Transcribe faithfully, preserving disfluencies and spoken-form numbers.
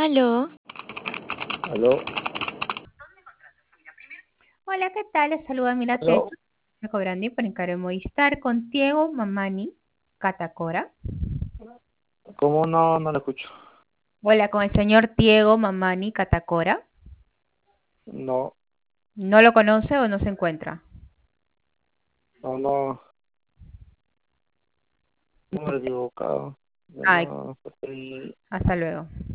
Aló, Aló, Hola, ¿qué tal? Les saluda Mila aló, Techo, Grandi por encargo de Movistar con Diego Mamani Catacora. ¿cómo no, no lo escucho? Hola, con el señor Diego Mamani Catacora. No, ¿No lo conoce o no se encuentra? no, no, número equivocado. Ay, No, estoy hasta luego.